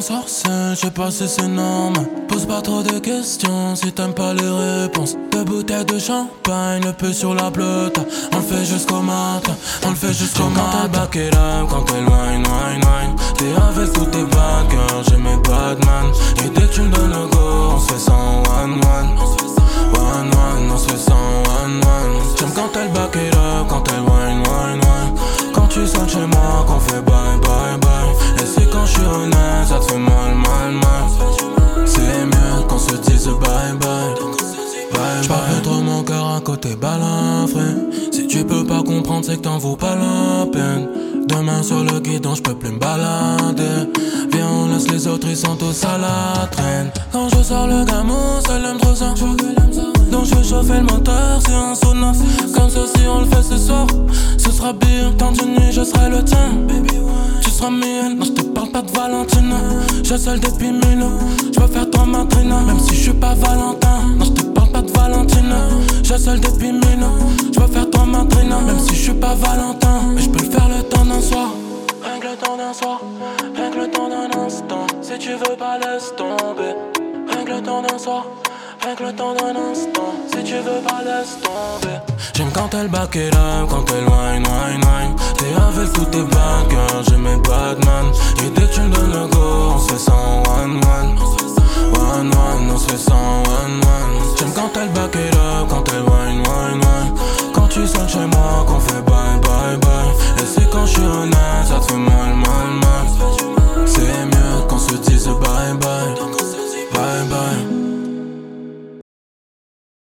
sorcière, je sais pas si c'est normal. Pose pas trop de questions si t'aimes pas les réponses. Deux bouteilles de champagne, le peu sur la pelote. On le fait jusqu'au matin, on le fait jusqu'au matin. Quand elle back it up, quand elle wine, wine, wine. T'es avec tous tes bad girls, j'ai mes bad man. Et dès que tu me donnes le go, on se fait ça en one, one. One, one, on se fait ça en one, one. J'aime quand elle back it up, quand elle wine, wine, wine. Quand tu sens chez moi, qu'on fait bye, bye, bye. Et c'est quand je suis honnête, ça te fait mal, mal, mal. C'est mieux qu'on se dise bye, bye. J'parle trop mon cœur à côté balafré. Si tu peux pas comprendre, c'est que t'en vaut pas la peine. Demain sur le guidon, j'peux plus me balader. Viens, on laisse les autres, ils sont tous à la traîne. Quand je sors le gamin, ça l'aime trop ça. Donc je vais chauffer le moteur, c'est un sauna. Comme ça si on le fait ce soir, ce sera bien. Tant de nuit, je serai le tien. Tu seras mienne, non je te parle pas de Valentina. J'ai seul depuis 1000 ans, je veux faire toi ma trina. Même si je suis pas Valentin, non je te parle pas de Valentina. J'ai seul depuis 1000 ans, je veux faire toi ma trina. Même si je suis pas Valentin, mais je peux le faire le temps d'un soir. Rien que le temps d'un soir, rien que le temps d'un instant. Si tu veux pas laisse tomber. Rien que le temps d'un soir, rien que le temps d'un instant. Si tu veux pas laisse tomber. J'aime quand elle back it up, quand elle wine, wine, wine. T'es avec tous tes bad girls, j'ai mes bad man. Et dès que tu me donnes le go, on se fait ça en one, one. One, one, on se fait ça en one, one. J'aime quand elle back it up, quand elle wine, wine, wine. Quand tu sens chez moi, qu'on fait bye, bye, bye. Et c'est quand je suis honnête, ça te fait mal, mal, mal. C'est mieux qu'on se dise bye, bye. Bye, bye.